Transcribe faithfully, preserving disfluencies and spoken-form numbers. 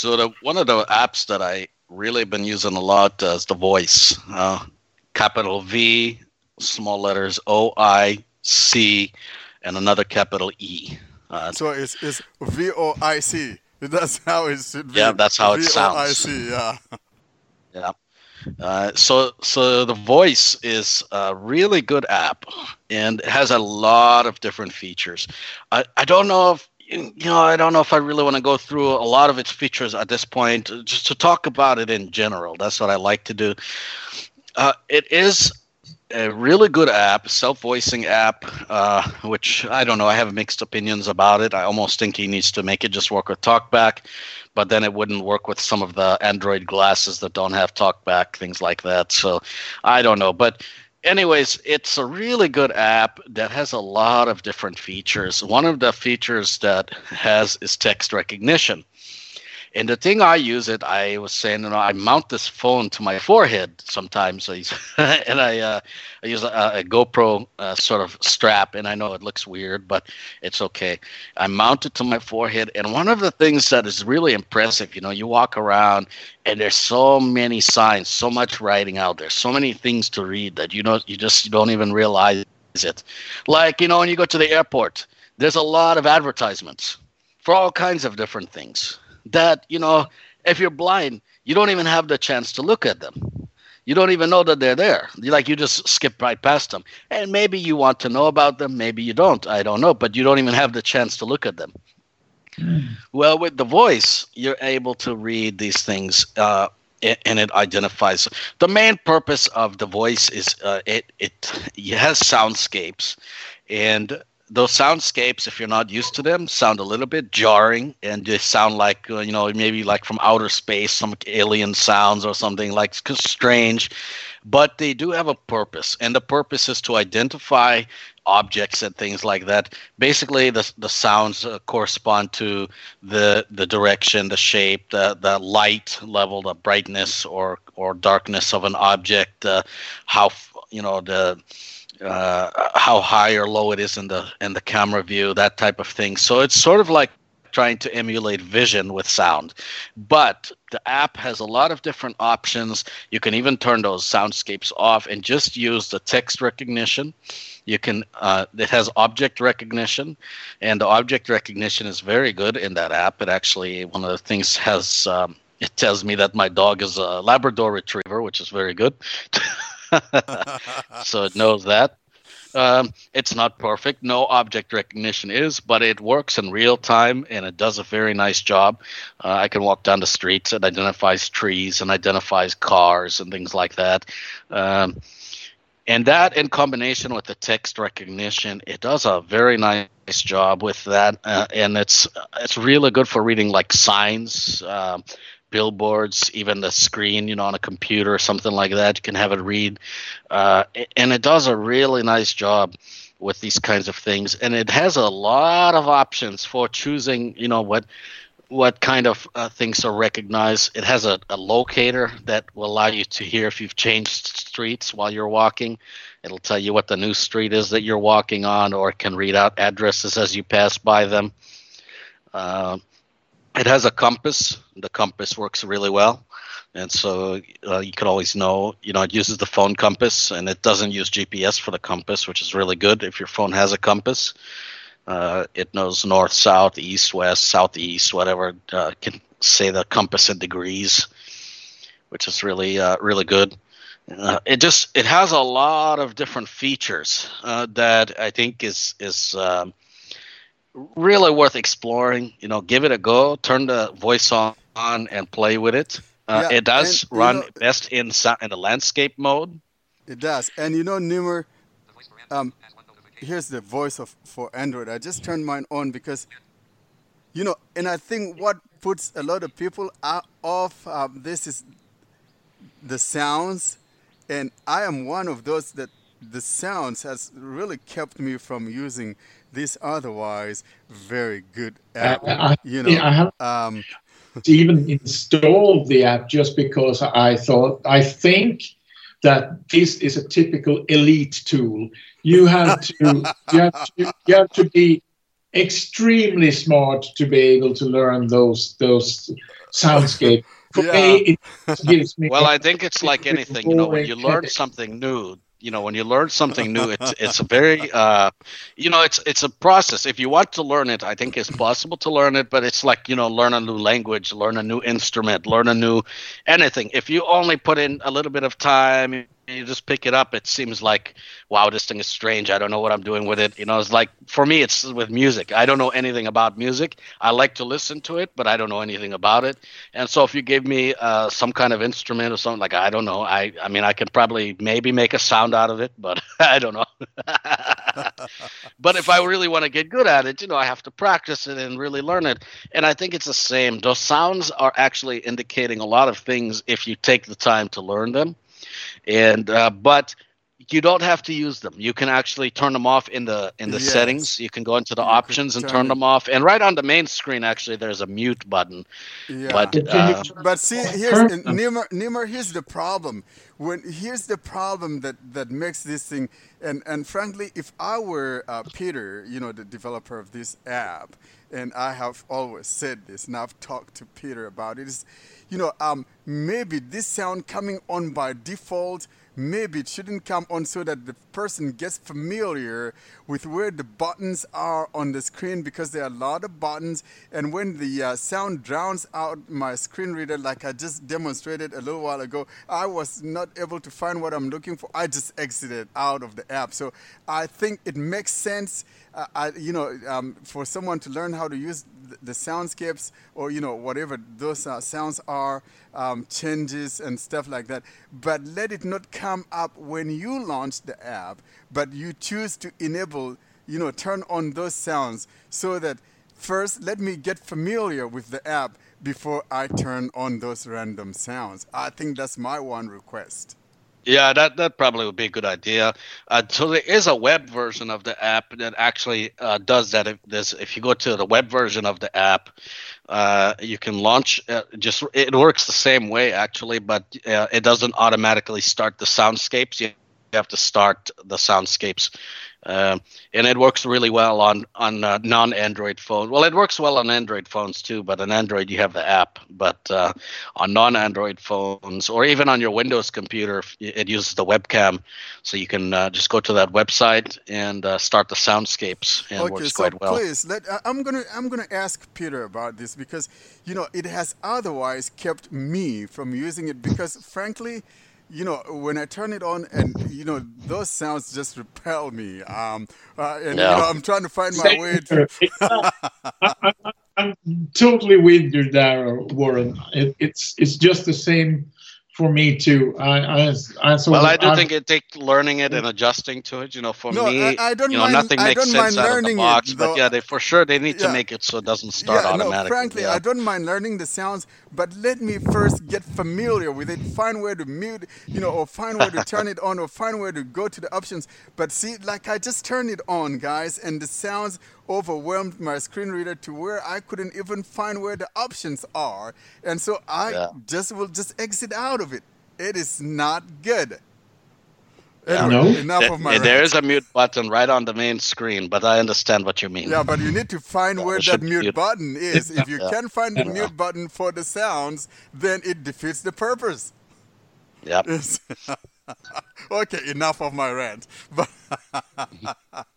So the, one of the apps that I really been using a lot uh, is the Voice. Uh, capital V, small letters O I C, and another capital E. Uh, So it's, it's V O I C. That's how it should be. yeah, that's how it V O I sounds. C, yeah. Yeah. Uh, so, so the Voice is a really good app, and it has a lot of different features. I, I don't know if you know. I don't know if I really want to go through a lot of its features at this point. Just to talk about it in general, that's what I like to do. Uh, it is a really good app, self-voicing app, uh, which I don't know. I have mixed opinions about it. I almost think he needs to make it just work with TalkBack, but then it wouldn't work with some of the Android glasses that don't have TalkBack, things like that. So I don't know. But anyways, it's a really good app that has a lot of different features. One of the features that has is text recognition. And the thing I use it, I was saying, you know, I mount this phone to my forehead sometimes, and I uh, I use a, a GoPro uh, sort of strap, and I know it looks weird, but it's okay. I mount it to my forehead, and one of the things that is really impressive, you know, you walk around, and there's so many signs, so much writing out there, so many things to read that you know you just don't even realize it. Like, you know, when you go to the airport, there's a lot of advertisements for all kinds of different things that, you know, if you're blind, you don't even have the chance to look at them. You don't even know that they're there. You like you just skip right past them. And maybe you want to know about them, maybe you don't. I don't know, but you don't even have the chance to look at them. Mm. Well, with the Voice, you're able to read these things, uh, and it identifies. The main purpose of the Voice is uh, it, it it has soundscapes, and those soundscapes, if you're not used to them, sound a little bit jarring, and they sound like, uh, you know, maybe like from outer space, some alien sounds or something like strange. But they do have a purpose, and the purpose is to identify objects and things like that. Basically, the the sounds uh, correspond to the the direction, the shape, the the light level, the brightness or or darkness of an object, uh, how you know the uh, how high or low it is in the in the camera view, that type of thing. So it's sort of like trying to emulate vision with sound. But the app has a lot of different options. You can even turn those soundscapes off and just use the text recognition. You can uh, it has object recognition, and the object recognition is very good in that app. It actually, one of the things has um, it tells me that my dog is a Labrador Retriever, which is very good. So it knows that. Um, it's not perfect. No object recognition is, but it works in real time, and it does a very nice job. Uh, I can walk down the streets. It identifies trees and identifies cars and things like that. Um, and that, in combination with the text recognition, it does a very nice job with that. Uh, and it's it's really good for reading like signs, uh, billboards, even the screen, you know, on a computer or something like that. You can have it read. Uh, and it does a really nice job with these kinds of things. And it has a lot of options for choosing, you know, what what kind of uh, things are recognized. It has a, a locator that will allow you to hear if you've changed streets while you're walking. It'll tell you what the new street is that you're walking on, or it can read out addresses as you pass by them. Uh, It has a compass. The compass works really well. And so uh, you can always know, you know, it uses the phone compass, and it doesn't use G P S for the compass, which is really good if your phone has a compass. Uh, it knows north, south, east, west, southeast, whatever. Uh, can say the compass in degrees, which is really, uh, really good. Uh, it just it has a lot of different features uh, that I think is is um, really worth exploring. You know, give it a go. Turn the voice on, on and play with it. Uh, Yeah, it does and, you run know, best in sou- in the landscape mode. it does. And you know, Numer, um, here's the voice of for Android. I just turned mine on because, you know, and I think what puts a lot of people out off um, this is the sounds, and I am one of those that the sounds has really kept me from using this otherwise very good Uh, app. I, You know, yeah, I have um, even installed the app just because I thought, I think that this is a typical elite tool. You have to, you have to, you have to be extremely smart to be able to learn those those soundscapes. For Yeah. me, it gives me. Well, I think it's like it's anything, you know, when boring you learn headache. something new, you know, when you learn something new, it's it's a very, uh, you know, it's it's a process. If you want to learn it, I think it's possible to learn it, but it's like, you know, learn a new language, learn a new instrument, learn a new anything. If you only put in a little bit of time, you just pick it up, it seems like, wow, this thing is strange. I don't know what I'm doing with it. You know, it's like, for me, it's with music. I don't know anything about music. I like to listen to it, but I don't know anything about it. And so if you give me uh, some kind of instrument or something, like, I don't know. I, I mean, I can probably maybe make a sound out of it, but I don't know. But if I really want to get good at it, you know, I have to practice it and really learn it. And I think it's the same. Those sounds are actually indicating a lot of things if you take the time to learn them. And uh, but you don't have to use them. You can actually turn them off in the in the Yes. settings. You can go into the You could options and turn turn it- them off. And right on the main screen, actually, there's a mute button. Yeah. But Can you uh, turn But it see, off here's first? and Nimmer, Nimmer, here's the problem. When here's the problem that that makes this thing, and and frankly, if I were uh, Peter, you know, the developer of this app, and I have always said this, and I've talked to Peter about it, is, you know, um, maybe this sound coming on by default. Maybe it shouldn't come on so that the person gets familiar with where the buttons are on the screen, because there are a lot of buttons. And when the uh, sound drowns out my screen reader, like I just demonstrated a little while ago, I was not able to find what I'm looking for. I just exited out of the app. So I think it makes sense, uh, I, you know, um, for someone to learn how to use the, the soundscapes, or, you know, whatever those uh, sounds are, um, changes and stuff like that. But let it not come up when you launch the app, but you choose to enable, you know, turn on those sounds, so that first let me get familiar with the app before I turn on those random sounds. I think that's my one request. yeah, that, that probably would be a good idea. Uh, so there is a web version of the app that actually uh, does that. If there's, if you go to the web version of the app, uh, you can launch. Uh, just it works the same way actually, but uh, it doesn't automatically start the soundscapes. You have to start the soundscapes. Um, and it works really well on on uh, non-Android phone. Well, it works well on Android phones too, but on Android you have the app. But uh, on non-Android phones, or even on your Windows computer, it uses the webcam, so you can uh, just go to that website and uh, start the soundscapes, and it Okay, works so quite well. please let I- I'm gonna I'm gonna ask Peter about this, because, you know, it has otherwise kept me from using it, because frankly, you know, when I turn it on, and, you know, those sounds just repel me. Um, uh, and, Yeah. you know, I'm trying to find my Same way here. to. It's not- I, I, I'm totally with you there, Warren. It, it's it's just the same for me too. I I, I sort Well, of- I do I'm- think it takes learning it and adjusting to it. You know, for No, me, I, I don't you know, mind. nothing I makes don't sense mind out of the learning box. it, But though. yeah, they for sure they need Yeah. to make it so it doesn't start Yeah, no, automatically. frankly, yeah. I don't mind learning the sounds, but let me first get familiar with it, find where to mute, you know, or find where to turn it on, or find where to go to the options. But see, like, I just turned it on, guys, and the sounds overwhelmed my screen reader to where I couldn't even find where the options are. And so I Yeah. just will just exit out of it. It is not good. Yeah. Anyway, No. enough There- of my there rant. is a mute button right on the main screen, but I understand what you mean. Yeah, but you need to find Yeah, where it that should be mute mute. button is. If you Yeah. can't find the Yeah. mute button for the sounds, then it defeats the purpose. Yep. Yes. Okay, enough of my rant. But